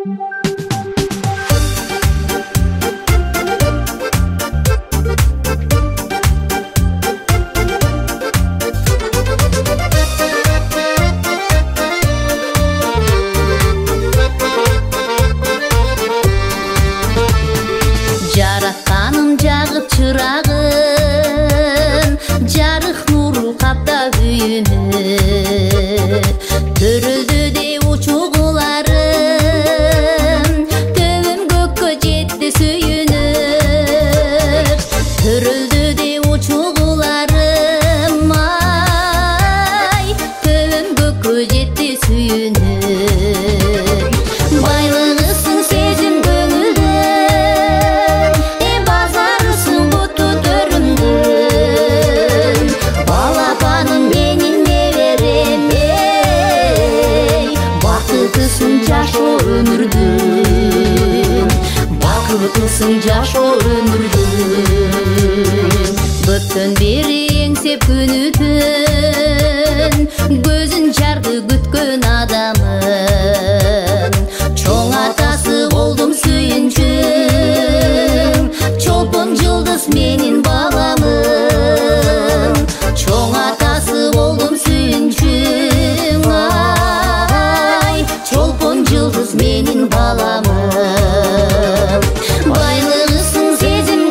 Жаратканым жагып чырагын, жарык нуру каптап үйүмө. Төрөлдү деп учугуларым, төбөм көккө жетти сүйүнүп. Төрөлдү деп учугуларым, ай, төбөм көккө жетти сүйүнүп. Байлыгысың сезим көңүлдүн, базарысың буту төрүмдүн. Балапаным менин неберем, бакыттысың жашоо өмүрдүн, бакыттысың жашоо өмүрдүн. Көптөн бери эңсеп күнүтүн, көзүн жарды күткөн адамым. Чоң атасы болдум сүйүнчүң, чолпон жылдыз менин баламым. Чоң атасы болдум сүйүнчүң, ай, чолпон жылдыз менин баламым. Байлыгысың сезим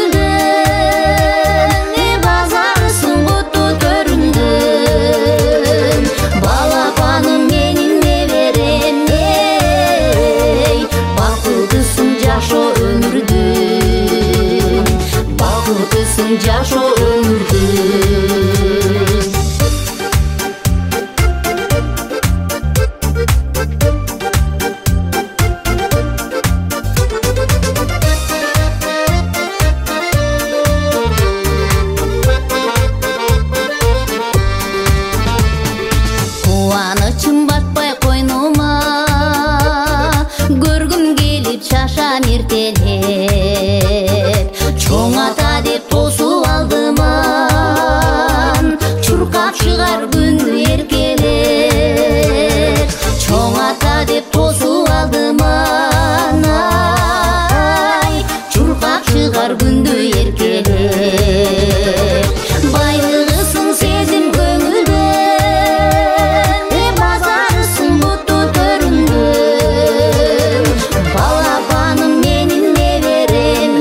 көңүлдүн, базарысың буту төрүмдүн. Балапаным менин неберем, бакыттысың жашоо өмүрдүн, бакыттысың жашоо өмүрдүн. Кубанычым батпай койнума, көргүм келип шашам эртелеп. Чоң ата деп тосуп алдыман, чуркап чыгар күн эркелеп. Чоң ата деп тосуп алдыман, ай, чуркап чыгар күндү эркелеп. Байлыгысың сезим көңүлдүн, базарысың буту төрүмдүн. Балапаным менин неберем,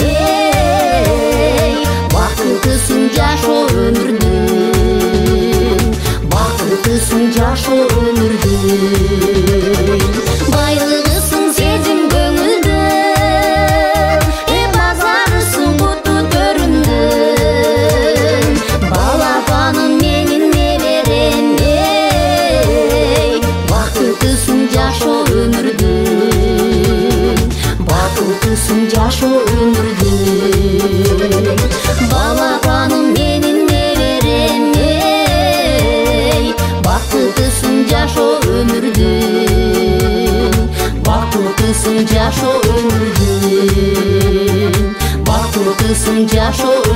бакыттысың жашоо өмүрдүн, бакыттысың жашоо өмүрдүн. Байлыгысың сезим көңүлдүн, базарысың буту төрүмдүн. Балапаным менин неберем, бакыттысың жашоо өмүрдүн, бакыттысың жашоо өмүрдүн. Балапаным менин неберем, бакыттысың жашоо өмүрдүн, бакыттысың жашоо өмүрдүн, бакыттысың жашоо